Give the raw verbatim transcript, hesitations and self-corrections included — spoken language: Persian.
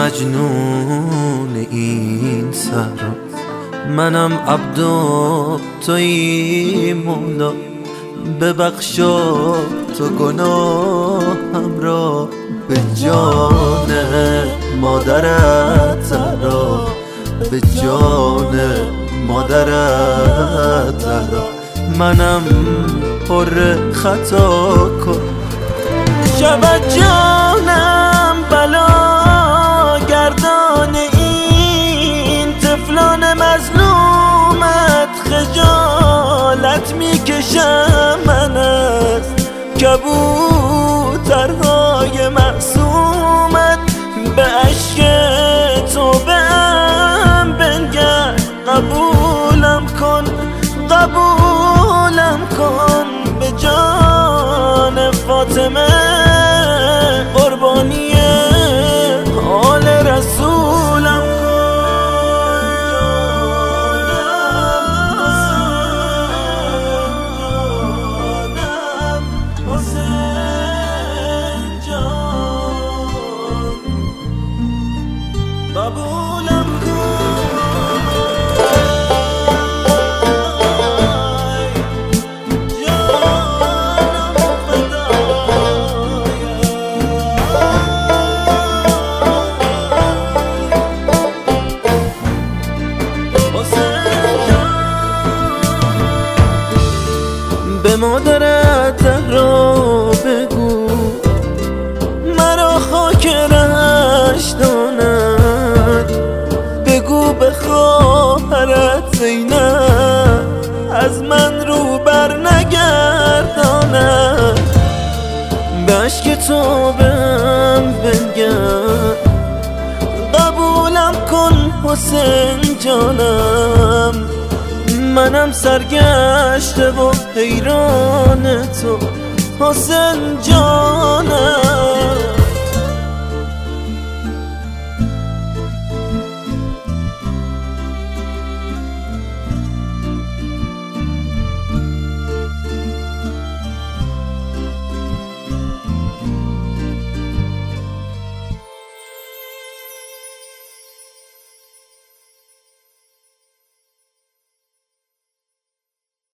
مجنون این صحرا، منم عبد و تویی مولا. ببخشا تو گناهم را، به جان مادرت را، به جان مادرت را. منم پر خطا کن، شود جانم بلا گردان این طفلان مظلومت. خجالت میکشم من از کبوترهای معصومت. به عشق تو بهم بنگر، قبولم کن قبولم کن. به جان فاطمه قربانی آل رسولم کن. جانم حسین جان، قبولم به مادرت را بگو مرا خاک رهش داند. بگو به خواهرت زینب از من رو بر نگرداند. به عشق تو بهم بنگر، قبولم کن حسین جانم. منم سرگشته و حیران تو حسین جانم.